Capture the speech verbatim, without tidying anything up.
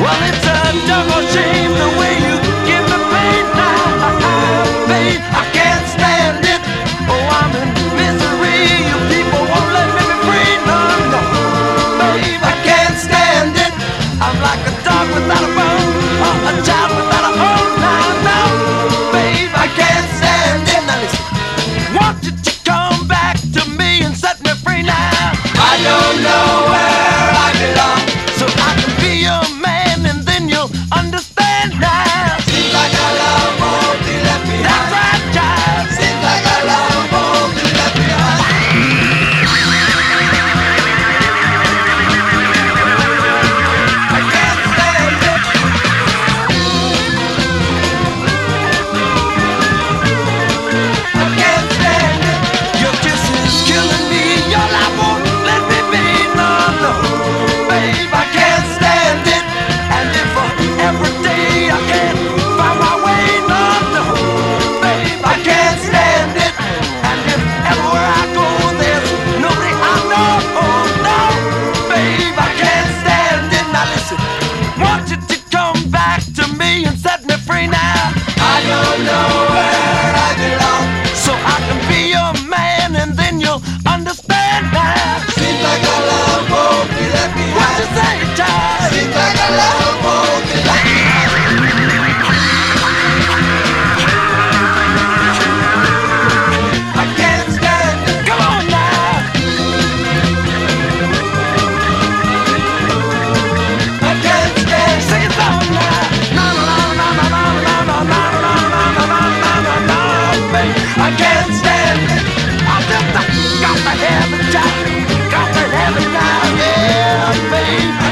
Well, it's a double shame the way you give me pain now, babe. I can't stand it. Oh, I'm in misery. You people won't let me be free. No, no, babe, I can't stand it. I'm like a dog without a bone, or a child without a home. Now, now, babe, I can't stand it. Now listen, want you to come back to me and set me free now. I don't know where I belong, so I can be your man, and then you'll understand now. Seems like our love won't be left behind. That's right, child. Seems like our love won't be left behind. I can't stand it. I can't stand it. Your kiss is killing me. Your life won't let me be. No, no, babe, I can't stand it. And if uh, every day I can't find my way, no, no, babe, I can't stand it. And if everywhere I go there's nobody I know, oh no, babe, I can't stand it. Now listen, want you to come back to me and set me free now. I don't know where I belong, so I can be your man, and then you'll understand now. Seems like our love won't be left behind. What you say, child? Seems like our love won't be left behind. I can't stand it. Come on now. I can't stand it. Sing it down now. No, no, no, no, no, no, no, no, no, no, no, no, no, no, no, babe. I can't stand it. I just uh, got to have it, child. Got to have it now, yeah, babe.